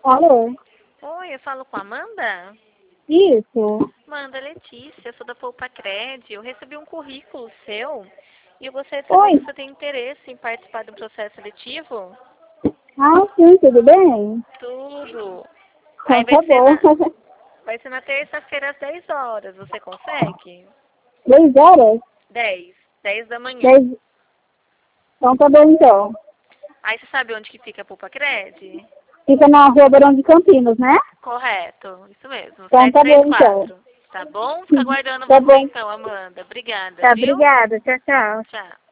Alô? Oi, eu falo com a Amanda? Isso. Amanda, Letícia, eu sou da Poupa Cred. Eu recebi um currículo seu e eu gostaria de saber Oi. se você tem interesse em participar do processo seletivo. Ah, sim, tudo bem? Tudo. Aí Então tá bom. vai ser na terça-feira às 10 horas. Você consegue? 3 horas? 10 da manhã. 10. Então tá bom então. Aí você sabe onde que fica a Poupa Cred? Fica na Rua Barão de Campinos, né? Correto, isso mesmo, Então tá bom então. 734. Tá bom? Fica aguardando Tá você bom. então, Amanda. Obrigada, Tá, viu? obrigada. Tchau, tchau. Tchau.